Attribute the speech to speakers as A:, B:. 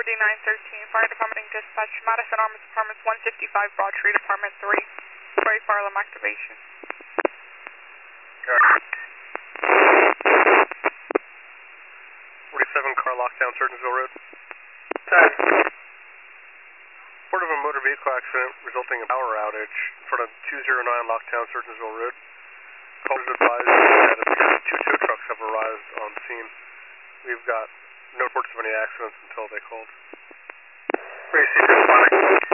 A: 4913, Fire Department Dispatch, Madison Arms Apartments 155 Broad Street, Apartment 3. Spray fire alarm activation.
B: 47 car lockdown, Surgeonsville Road. Report of a motor vehicle accident resulting in power outage in front of 209 lockdown, Surgeonsville Road. Callers advised that at least 2 tow trucks have arrived on scene. We've got no reports of any accidents until they called.
C: Race responding.